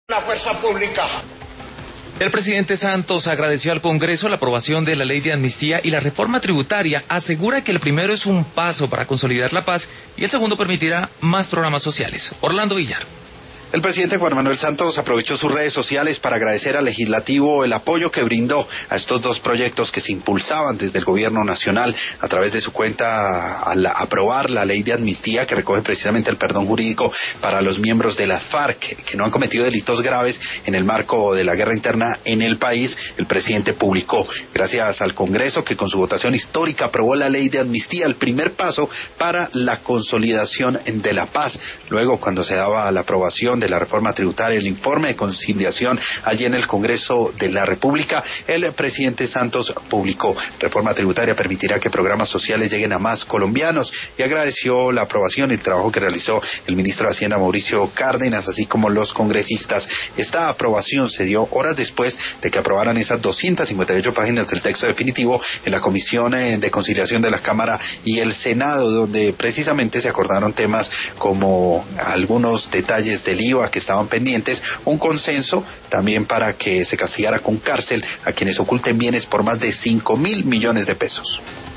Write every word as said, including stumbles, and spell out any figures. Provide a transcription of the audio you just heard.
La fuerza pública. El presidente Santos agradeció al Congreso la aprobación de la ley de amnistía y la reforma tributaria. Asegura que el primero es un paso para consolidar la paz y el segundo permitirá más programas sociales. Orlando Villar. El presidente Juan Manuel Santos aprovechó sus redes sociales para agradecer al legislativo el apoyo que brindó a estos dos proyectos que se impulsaban desde el gobierno nacional a través de su cuenta al aprobar la ley de amnistía que recoge precisamente el perdón jurídico para los miembros de las FARC que no han cometido delitos graves en el marco de la guerra interna en el país. El presidente publicó, gracias al Congreso que con su votación histórica aprobó la ley de amnistía, el primer paso para la consolidación de la paz. Luego, cuando se daba la aprobación de la reforma tributaria, el informe de conciliación allí en el Congreso de la República, el presidente Santos publicó: reforma tributaria permitirá que programas sociales lleguen a más colombianos, y agradeció la aprobación y el trabajo que realizó el ministro de Hacienda Mauricio Cárdenas, así como los congresistas. Esta aprobación se dio horas después de que aprobaran esas doscientas cincuenta y ocho páginas del texto definitivo en la Comisión de Conciliación de la Cámara y el Senado, donde precisamente se acordaron temas como algunos detalles del I V A que estaban pendientes, un consenso también para que se castigara con cárcel a quienes oculten bienes por más de cinco mil millones de pesos.